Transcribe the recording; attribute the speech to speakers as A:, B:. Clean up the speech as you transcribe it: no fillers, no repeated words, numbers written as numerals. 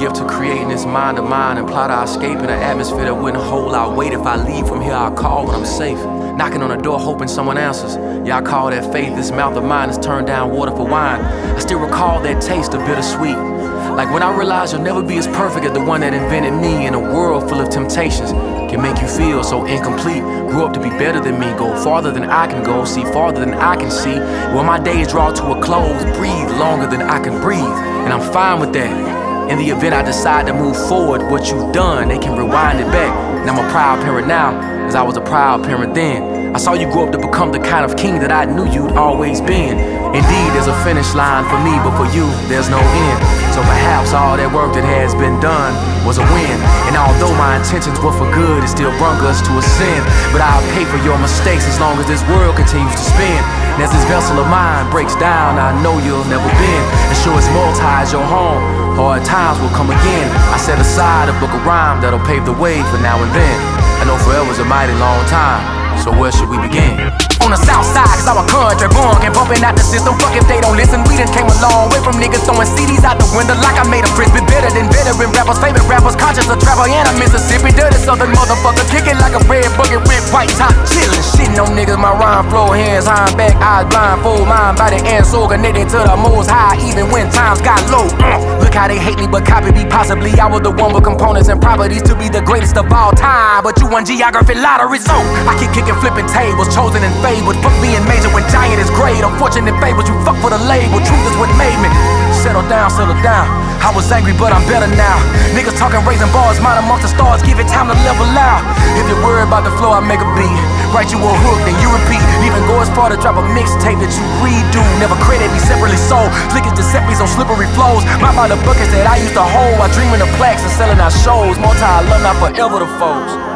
A: gift to creating this mind of mine and plot our escape in an atmosphere that wouldn't hold our weight. If I leave from here, I'll call when I'm safe. Knocking on the door, hoping someone answers. Yeah, I call that faith. This mouth of mine has turned down water for wine. I still recall that taste of bittersweet. Like when I realized you'll never be as perfect as the one that invented me in a world full of temptations. Can make you feel so incomplete. Grew up to be better than me, go farther than I can go, see farther than I can see. When my days draw to a close, breathe longer than I can breathe. And I'm fine with that. In the event I decide to move forward, what you've done, they can rewind it back. And I'm a proud parent now, as I was a proud parent then. I saw you grow up to become the kind of king that I knew you'd always been. Indeed, there's a finish line for me, but for you, there's no end. So perhaps all that work that has been done was a win. And although my intentions were for good, it still brought us to a sin. But I'll pay for your mistakes as long as this world continues to spin. And as this vessel of mine breaks down, I know you'll never bend. And sure as multi is your home, hard times will come again. I set aside a book of rhyme that'll pave the way for now and then. I know forever's a mighty long time, so where should we begin? On the south side, cause I'm a country born, and bumping out the system. Fuck if they don't listen, we done came a long way from niggas throwing CDs out the window like I made a frisbee. Better than veteran rappers, favorite rappers, conscious of travel, and a Mississippi. Dirty southern motherfucker, kicking like a red bucket with white top, chillin', shitting on niggas. My rhyme flow, hands high back, eyes blindfold, mind, body, and soul connected to the most high, even when times got low. Look how they hate me, but copy me. Possibly I was the one with components and properties to be the greatest of all time. But you won geography lottery, so I keep kicking, flipping tables, chosen and favored. Fuck being major when giant is great. Unfortunate favors, you fuck for the label. Truth is what made me. Settle down, settle down. I was angry, but I'm better now. Niggas talking raising bars, mine amongst the stars. Give it time to level out. If you're worried about the flow, I make a beat. Write you a hook, then you repeat. Even go as far to drop a mixtape that you redo. Never credit me separately sold. Slickest Giuseppe's on slippery flows. My by the buckets that I used to hold while dreaming of plaques and selling out shows. Multi-alumni forever the foes.